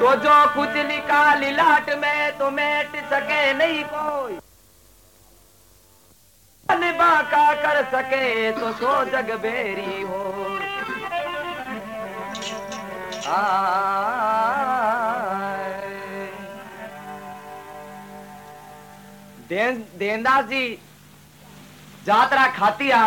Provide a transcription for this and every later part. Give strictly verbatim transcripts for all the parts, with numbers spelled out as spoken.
तो जो कुछ लिखा लिलाट में तो मेट सके नहीं कोई, बाका कर सके तो सो जग बेरी हो। देन देनदास जी जात्रा खातिया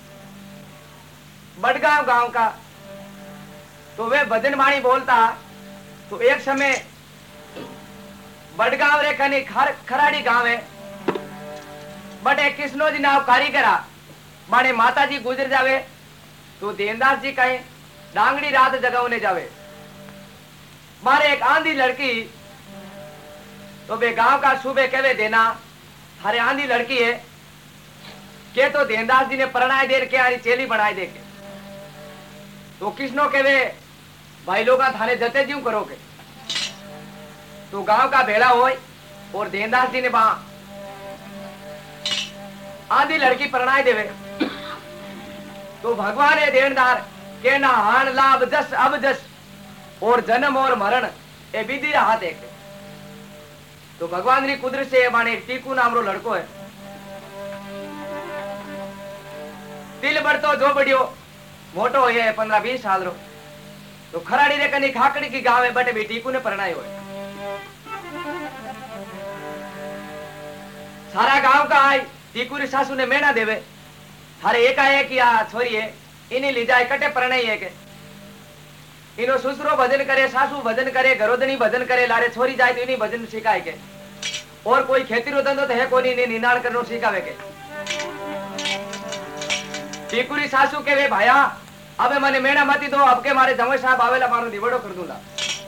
बड़गांव गांव का, तो वे भजन वाणी बोलता। तो एक समय बड़गांव रे कनी खर, खराड़ी गांव है, बटे कृष्णो जी नाव कारीगरा माने माता जी गुजर जावे। तो देनदास जी कहे डांगड़ी रात जगावने जावे। मारे एक आंधी लड़की, तो बे गांव का सूबे कहवे देना हरे आंधी लड़की है के, तो देनदास जी ने परणाए दे के आरी चेली बनाए दे के। तो कृष्णो कहवे भाई लोग थाने जते ज्यों करोगे। तो गांव का भेड़ा होय और देनदास जी ने बा आंधी लड़की परणाए देवे। तो भगवान है देनदार के ना हान लाभ जस अब जस और जन्म और मरण ए विधि हाथ एक। तो भगवान री कुदरत से माने टीकू नाम रो लड़को है। दिल बढ़तो जो बढ़ियो मोटो है पंद्रह बीस साल रो। तो खराड़ी रे कनी खाकड़ी की गांव है बटे भी टीकू ने परणायो है। सारा गांव का आई टीकू री सासू ने मेना देवे। थारे एकाएक या छोरी है इनी ली जाए कटे परणाई है के। इनो ससुरो भजन करे, सासू भजन करे, घरोदनी भजन करे, लारे छोरी जाए तो इनी भजन सिखाए के। और कोई खेती रो धंधो तो है कोनी ने निनाण करनो सिखावे के। टीकुरी सासू के वे भाया अबे मने मेणा मती दो, अब के मारे जमय साहब आवेला मारो दिवड़ो कर दूंगा।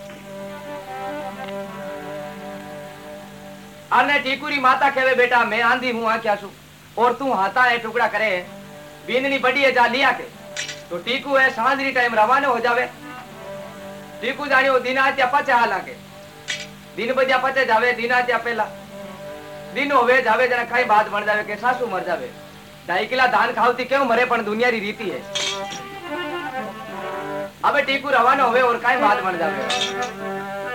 अने टीकुरी माता कहवे बेटा मैं आंधी हूं आ क्या सु और तू हाथा है टुकड़ा करे बीननी बड़ी है जा लिया के। तो टीकू है सांझरी टाइम रवाना हो जावे। टीकू जानियो दिनात्या पचे हाल आके दिन बजा पचे जावे दिनात्या पहला दिन होवे जावे जना कई बात बन जावे के सासू मर जावे। ढाई किला धान खावती क्यों मरे पण दुनिया री रीति है। अबे टीकू रवाना होवे और कई बात बन जावे।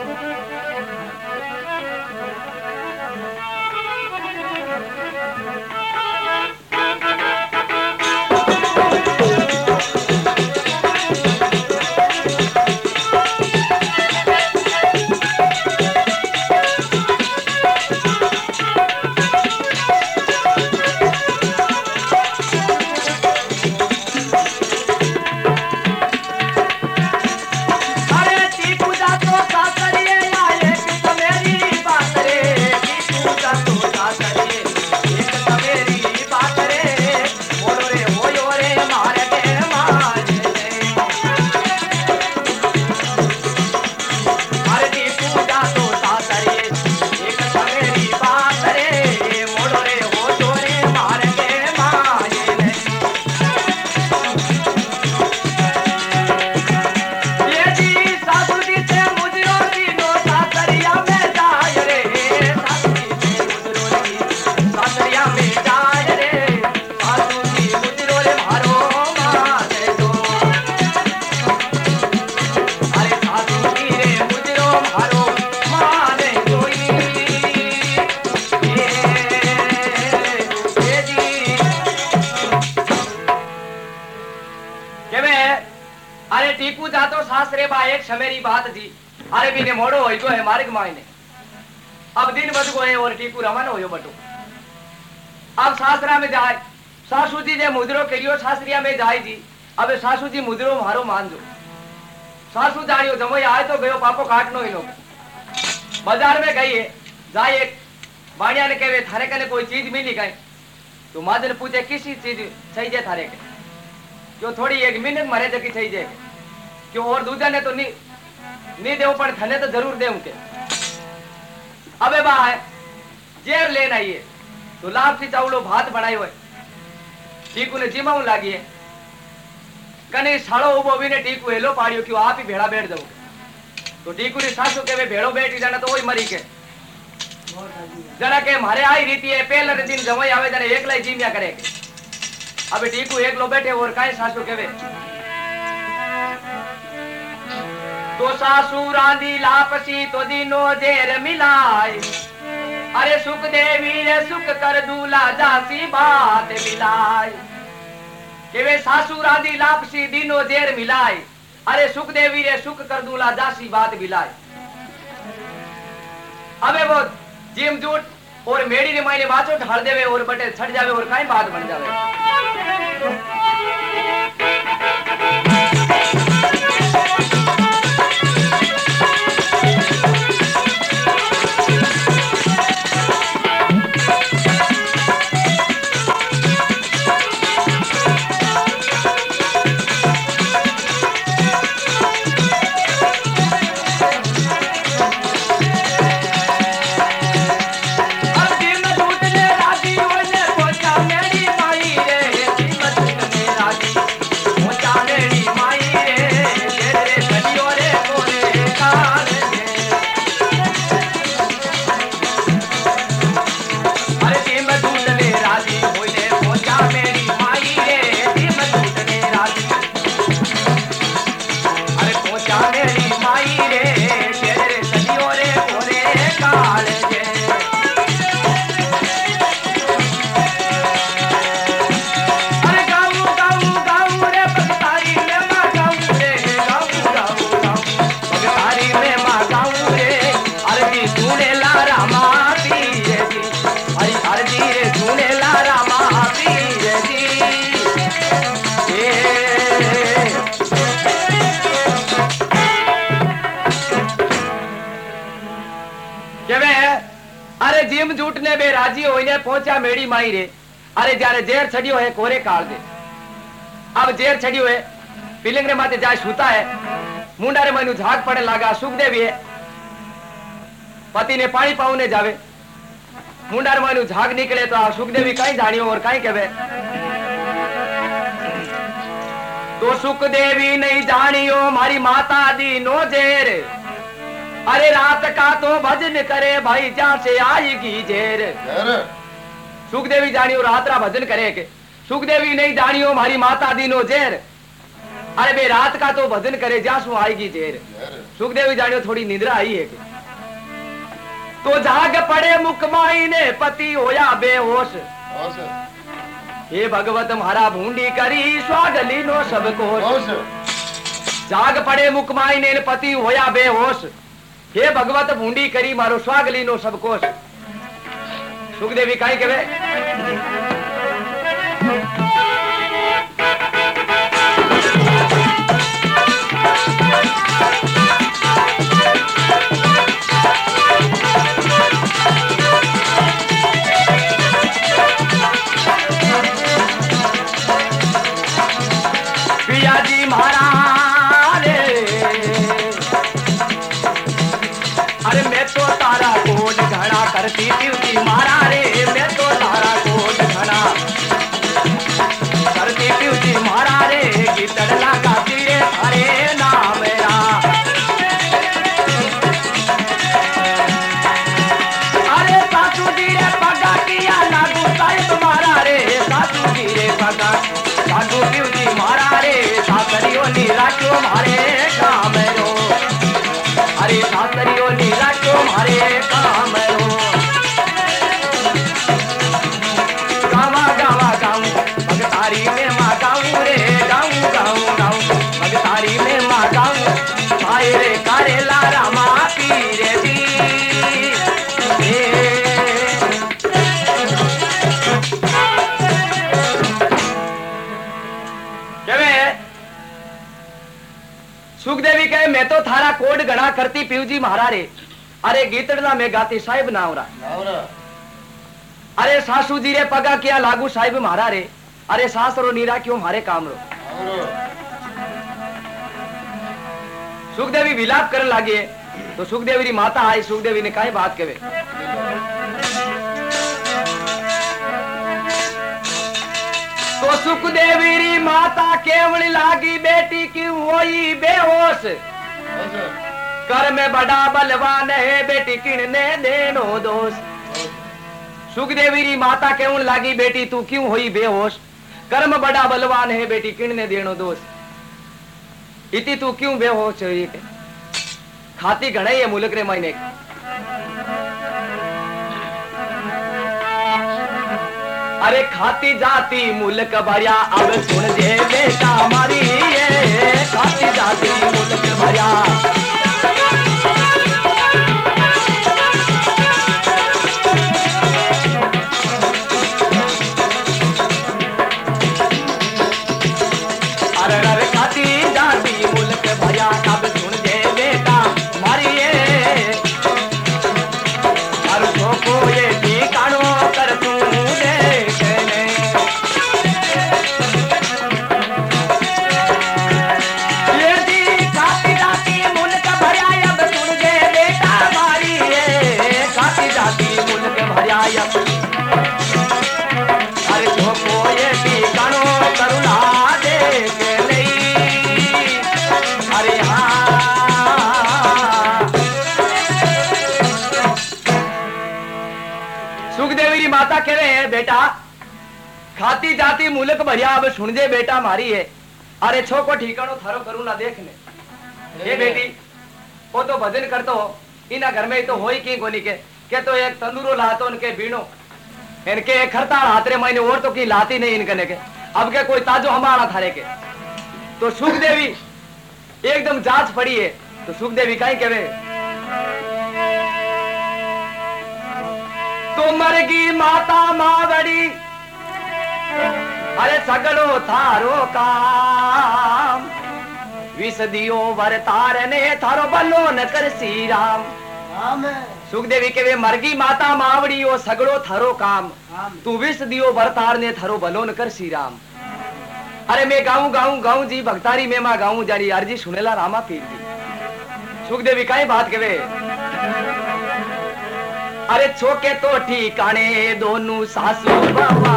मेरी बात थी अरे भी ने मोड़ो होई तो है मार्ग मायने। अब दिन बद गए और टीकू रवाना होयो बटो। अब सासरा में जाए सासू जी जे मुद्रो करियो सासरिया में जाए जी। अब सासू जी मुद्रो मारो मान जो सासू जानियो जमोई आए तो गयो पापो काटनो ही नो। बाजार में गई है जाए एक बाणिया ने कहे थारे कने कोई चीज मिली गई। तो माजन पूछे किसी चीज चाहिए थारे के क्यों थोड़ी एक मिनट मरे जकी चाहिए क्यों और दूजा ने तो नहीं नहीं देव पर थने तो जरूर देव के। अबे बा है जेर लेन आइए तो लाभ सी चावलो भात बनाई हुए टीकू ने जिमाऊ लागी है कने साड़ो उबो भी ने टीकू हेलो पाड़ियो क्यों आप ही भेड़ा बैठ जाओ। तो टीकू ने सासू के वे भेड़ो बैठी जाना तो वही मरी के जरा के मारे आई रीति है पहले दिन जमाई आवे जने एकला ही जिमिया करे। अबे टीकू एकलो बैठे और काई सासू के वे तो सासू रांधी लापसी तो दिनो जेर मिलाए अरे सुख देवी रे सुख कर दूला जासी बात मिलाए के वे सासू रांधी लापसी दिनो जेर मिलाए अरे सुख देवी रे सुख कर दूला जासी बात मिलाए। अबे वो जिम जूट और मेड़ी ने मायने बाचो ढाल देवे और बटे छट जावे और काई बात बन जावे। अरे जिम जूट ने बे राजी होइने पहुंचा मेड़ी माई रे अरे जारे जेर छड़ियो है कोरे काल दे। अब जेर छड़ियो है पिलिंग रे माते जाय सूता है मुंडा रे मनु झाग पड़े लागा सुखदेवी है पति ने पानी पाउने जावे मुंडा रे मनु झाग निकले तो आ सुखदेवी काई जानियो और काई कहवे तो सुखदेवी नहीं जानियो मारी माता दी नो जेर अरे रात का तो भजन करे भाई जहां से आएगी जेर। सुखदेवी जानियो रात रा भजन करे के सुखदेवी नहीं जानियो हमारी माता दीनो जेर अरे बे रात का तो भजन करे जहां से आएगी जेर। सुखदेवी जानियो थोड़ी निद्रा आई है के तो जाग पड़े मुकमाई ने पति होया बेहोश हे भगवत म्हारा भूंडी करी स्वागली नो सबको जाग पड़े मुकमाई ने पति होया बेहोश हे भगवत भूंडी करी मारो स्वागली नो सबको। सुखदेवी काई कहवे पिया जी महाराज अरे मैं तो तारा कोट घड़ा करती पीवती मारा रे मैं तो तारा कोट घड़ा करती पीवती मारा रे गीतड़ लगा तीरे थारे नाम मेरा अरे सासू जी रे पगा किया लागू साहिब मारा रे सासू जी रे पगा लागू पीवती मारा रे सासरियो नीला क्यों मारे काम रो अरे सासरियो नीला क्यों मारे काम रो गावा गावा गाऊं भगतारी में माँ गाऊं रे गाऊं गाऊं गाऊं भगतारी में माँ गाऊं भाई रे कारे लारा माँ पीरे दी सुखदेवी कहे मैं तो थारा कोड गणा करती पीवजी महारा रे अरे गीतड़ना में गाती साहिब नावरा अरे सासू जी रे पगा किया लागू साहिब महारा रे अरे सासरो नीरा क्यों मारे काम रो। सुखदेवी विलाप करने लगी तो सुखदेवी री माता आई सुखदेवी ने काई बात कहे तो सुखदेवी री माता केवल लागी बेटी क्यों होई बेहोश कर में बड़ा बलवान है बेटी किणने देनो दोष। सुखदेवी री माता केवल लागी बेटी तू क्यों होई बेहोश कर्म बड़ा बलवान है बेटी किणने देनो दोष इति तू क्यों बेहोश हुई खाती घणे ये मुल्क रे महीने अरे खाती जाती मुल्क भरिया अब सुन जे बेटा हमारी ये खाती जाती मुल्क भरिया अरे अरे खाती जाती मुल्क भरिया अब सुन जे बेटा हमारी ये अरे को ये ठिकानो कर तू अरे जो कोई ठिकानो करुणा दे के नहीं अरे हाँ सुखदेवी माता कह रहे हैं बेटा खाती जाती मुल्क भरिया अब सुन जे बेटा मारी है अरे छो को ठिकानो थारो करुणा देखने ये बेटी वो तो भजन करतो इना घर में तो हो ही की कोनी के के तो एक तंदूरो लातो उनके बीणो इनके एक खरता हाथ रे महीने और तो की लाती नहीं इनकने के अब के कोई ताजो हमारा थारे के तो सुखदेवी एकदम जांच पड़ी है तो सुखदेवी कहीं कहे तो मरगी माता मावड़ी अरे सगड़ो थारो काम विष दियो वरतार ने थारो बलो न कर श्री राम सुखदेवी के वे मरगी माता मावड़ी ओ सगड़ो थारो काम तू विष दियो वरतार ने थारो बलो न कर श्री राम अरे मैं गाऊं गाऊं गाऊं जी भक्तारी में मां गाऊं जारी अर्जी सुनेला रामा पीर जी सुखदेवी काई बात कहे अरे छोके तो ठिकाने दोनों सासू बाबा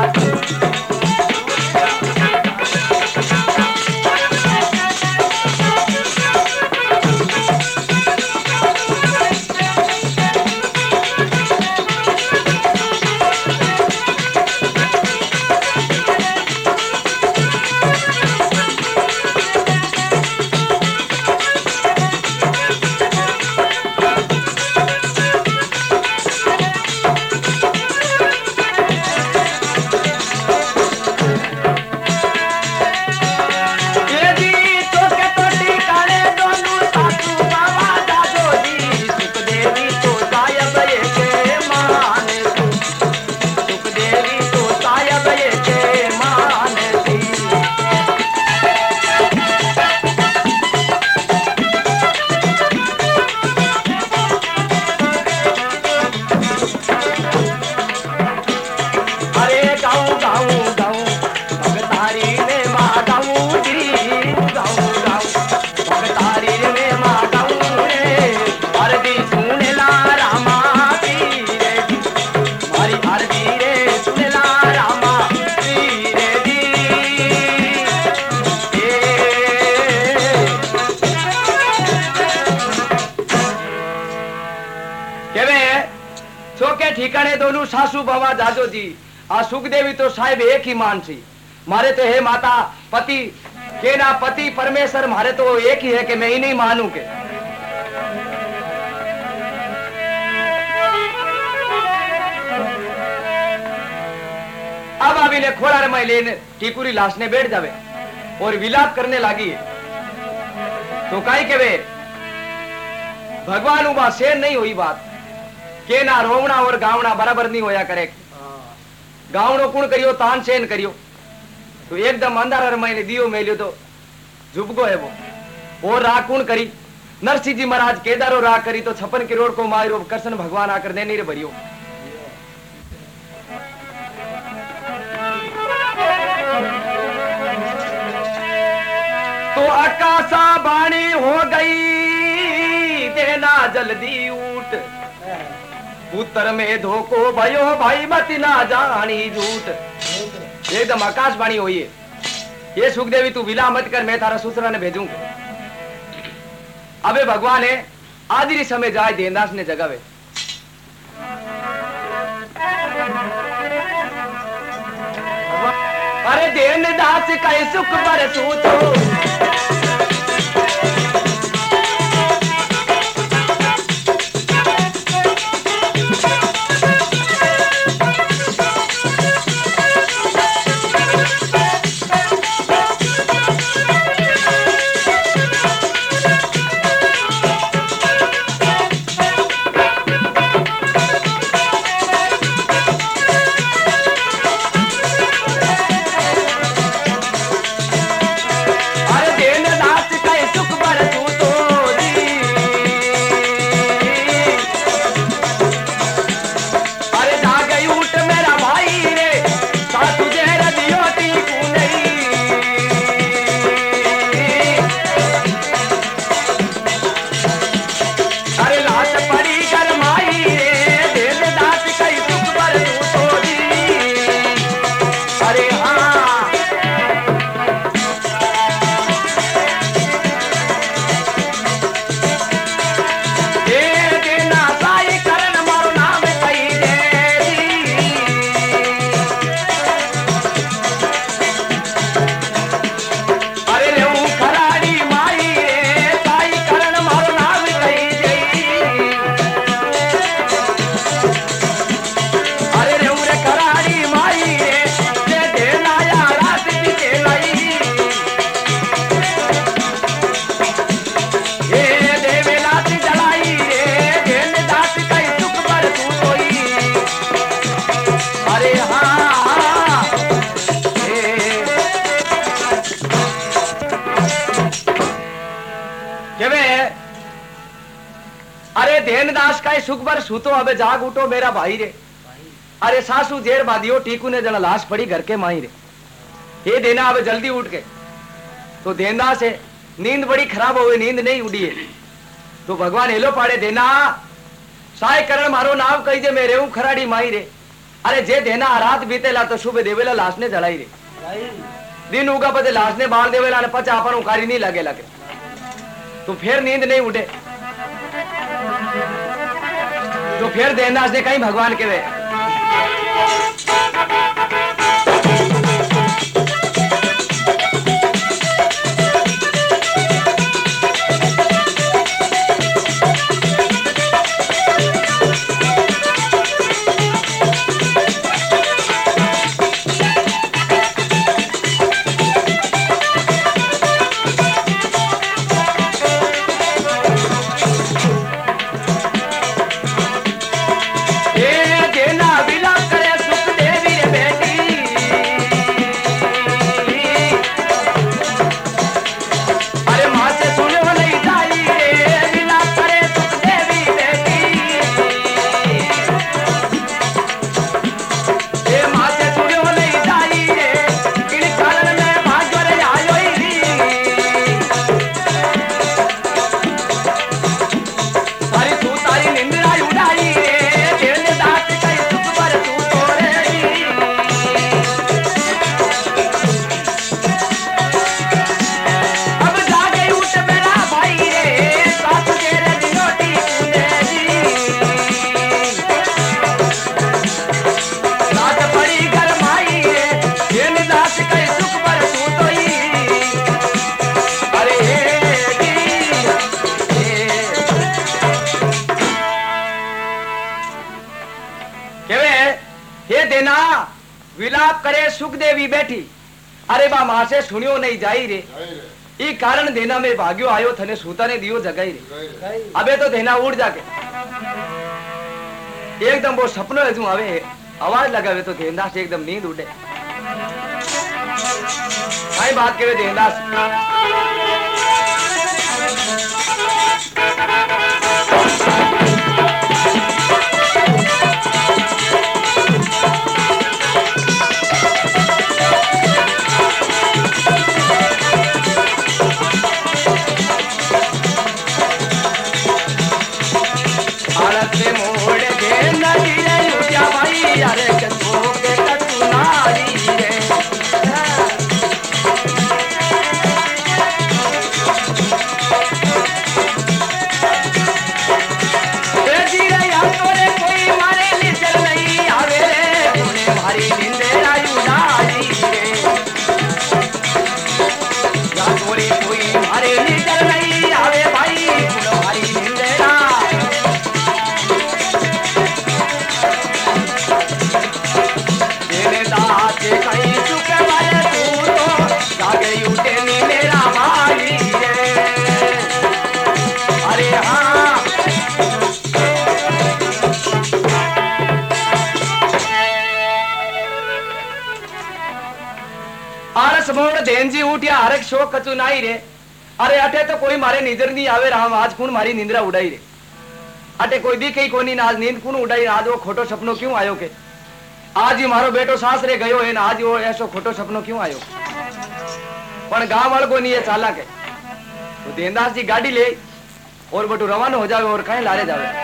ठिकाने दोनों सासू बाबा जाजो जी आ सुखदेवी तो साहेब एक ही मान सी मारे तो हे माता पति के ना पति परमेश्वर मारे तो एक ही है कि मैं ही नहीं मानू के अब अभी ने खोला मैं लेने टीकुरी लाश ने बैठ जावे और विलाप करने लगी तो काई के वे भगवान उबा शेर नहीं हुई बात के ना रोवना और गावना बराबर नहीं होया करे गावनो कुण करियो तान सेन करियो तो एकदम अंधार महीने दियो मेलियो तो झुबगो है वो और राग कुण करी नरसिंह जी महाराज केदारो राग करी तो छप्पन करोड़ को मारो कृष्ण भगवान आकर देने रे भरियो तो आकाशा बाणी हो गई देना जल्दी उठ उत्तर में धोको भयो भाई मत ना जानी झूठ एकदम आकाशवाणी हुई है ये सुखदेवी तू विला मत कर मैं तारा ससुरा ने भेजूंगा अबे भगवान है आदि समय जाए देनदास ने जगावे अरे देनदास कई सुख बरसू तो केवे अरे देनदास का सुख पर सूतो अबे जाग उठो मेरा भाई रे। अरे सासू जेर बादियो टीकू ने जना लाश पड़ी घर के माई रे। ये देना अब जल्दी उठ के तो देनदास है नींद बड़ी खराब हो गई, नींद नहीं उड़ी है तो भगवान हेलो पाड़े देना साय करण मारो नाव कही जे मेरे हूं खराड़ी माई रे। अरे जे देना रात बीतेला तो सुबह देवेला लाश ने जलाई रे। दिन उगा पते लाश ने बाल देवेला ने पचा अपन उकारी नहीं लगे लगे तो फिर नींद नहीं उठे तो फिर देनदास ने कहीं भगवान के वे विलाप करे सुख देवी बैठी। अरे बा मां से सुनियो नहीं जाई रे ई कारण देना में भाग्यो आयो थने सूता ने दियो जगाई रे। अबे तो देना उड़ जाके एकदम वो सपनो है आवे आवाज लगावे तो देनदास एकदम नींद उड़े। कई बात करे देनदास जी उठिया हरक शोक कचू नाई रे। अरे अटे तो कोई मारे निजर नहीं आवे राम आज कौन मारी निंद्रा उड़ाई रे। अटे कोई दी कई कोनी आज नींद कौन उड़ाई आज वो खोटो सपनो क्यों आयो के आज ही मारो बेटो सास रे गयो है ना आज वो ऐसो खोटो सपनो क्यों आयो पण गांव वाल को नहीं है चाला के तो देनदास जी गाड़ी ले और बटू रवाना हो जावे और कहीं लारे जावे।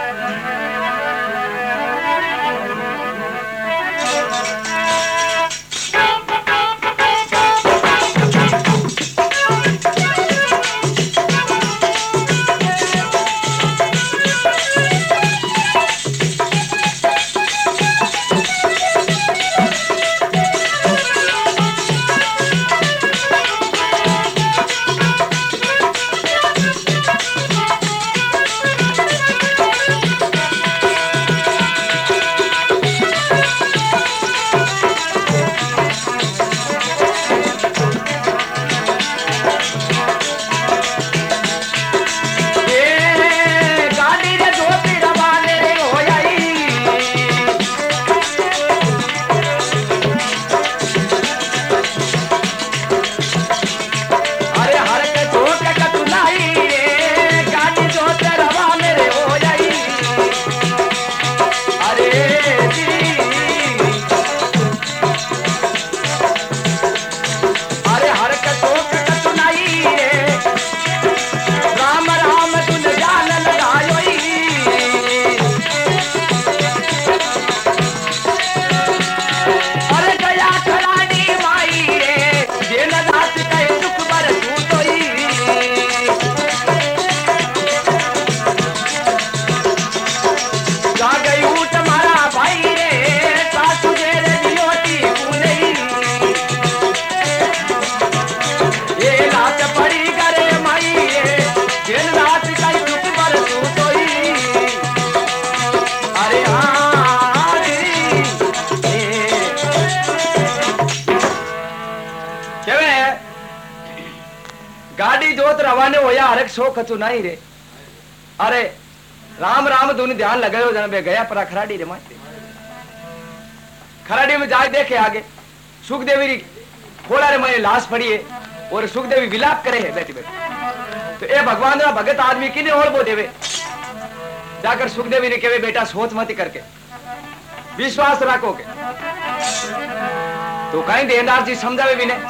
सो कचू नहीं रे। अरे राम राम धुन ध्यान लगायो जन बे गया परा खराडी रे माते। खराडी में जाए देखे आगे सुखदेवी री खोला रे मैं लाश पड़ी है और सुखदेवी विलाप करे है बैठी बैठी। तो ए भगवान रा भगत आदमी किने और बो देवे। जाकर सुखदेवी ने कहे बेटा सोच मत करके विश्वास रखो के। तो कहीं देनदार जी समझावे भी ने।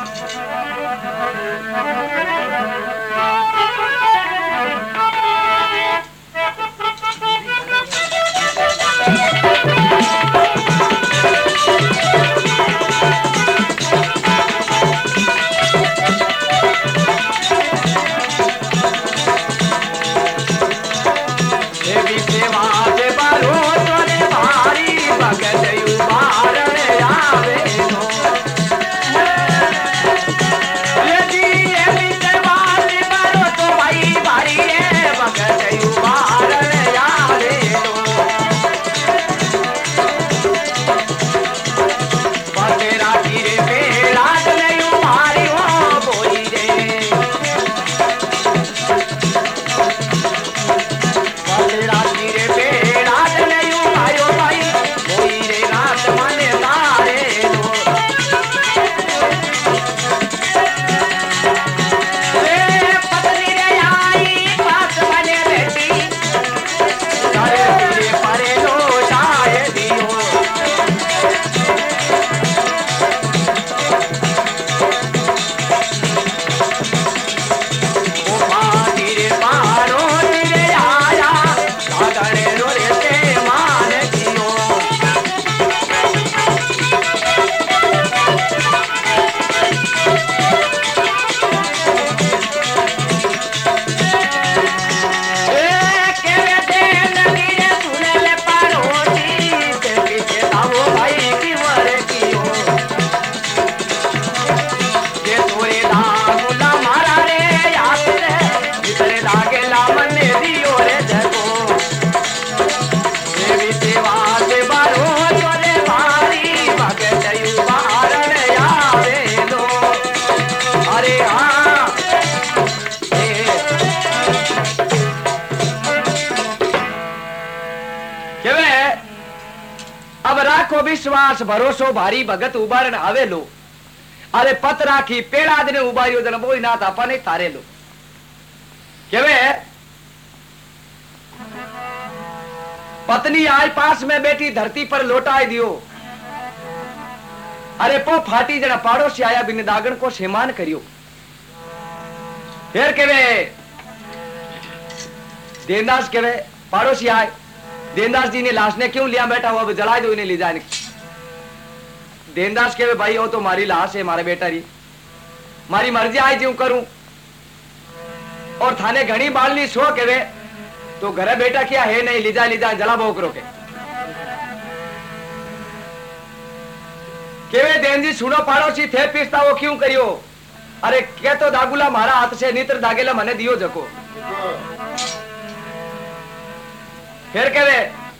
राखो विश्वास भरोसो भारी भगत उबारण आवे लो। अरे पत राखी पेड़ा दिन उबारियो जन बोई नाथ अपने तारे लो। केवे पत्नी आज पास में बैठी धरती पर लौटाए दियो। अरे पो फाटी जना पाड़ोसी आया बिन दागण को सेमान करियो। फिर केवे देनदास केवे पाड़ोसी आए। देनदास जी ने लाश ने क्यों लिया बेटा वो अब जला दो इन्हें ले जाने। देनदास के भाई हो तो मारी लाश है मारे बेटा री मारी मर्जी आई ज्यों करूं और थाने घनी बालनी सो के वे तो घरे बेटा क्या है नहीं ले जा ले जा जला बोकरो के केवे देन जी सुनो पाड़ोसी थे पीसता वो क्यों करियो। अरे के तो दागुला मारा हाथ से नित्र दागेला मने दियो जको। फिर केवे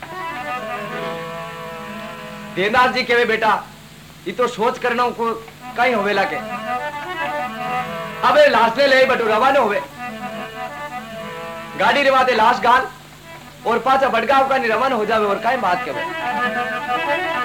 देनदास जी केवे बेटा ये तो सोच करना को कहीं होवेला के अबे लाश ले ले बटू रवाना होवे गाड़ी रिवाते लाश गाल और पाचा बड़गांव का नि रवाना हो जावे और कहीं बात केवे।